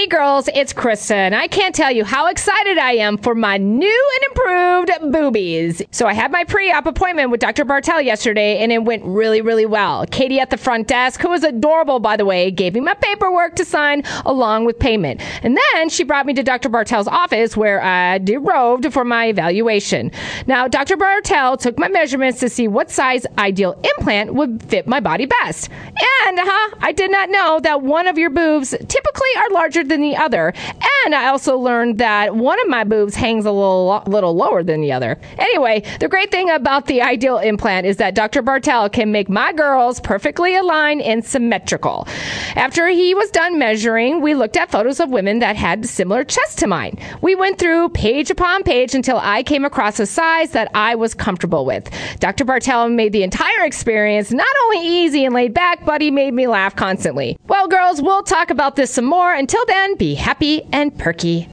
Hey girls, it's Krista, and I can't tell you how excited I am for my new and improved boobies. So I had my pre-op appointment with Dr. Bartel yesterday, and it went really, really well. Katie at the front desk, who was adorable, by the way, gave me my paperwork to sign along with payment. And then she brought me to Dr. Bartel's office where I derobed for my evaluation. Now, Dr. Bartel took my measurements to see what size ideal implant would fit my body best. And I did not know that one of your boobs typically are larger than the other. And I also learned that one of my boobs hangs a little lower than the other. Anyway, the great thing about the ideal implant is that Dr. Bartel can make my girls perfectly aligned and symmetrical. After he was done measuring, we looked at photos of women that had similar chests to mine. We went through page upon page until I came across a size that I was comfortable with. Dr. Bartel made the entire experience not only easy and laid back, but he made me laugh constantly. Well, girls, we'll talk about this some more. Until then, be happy and perky.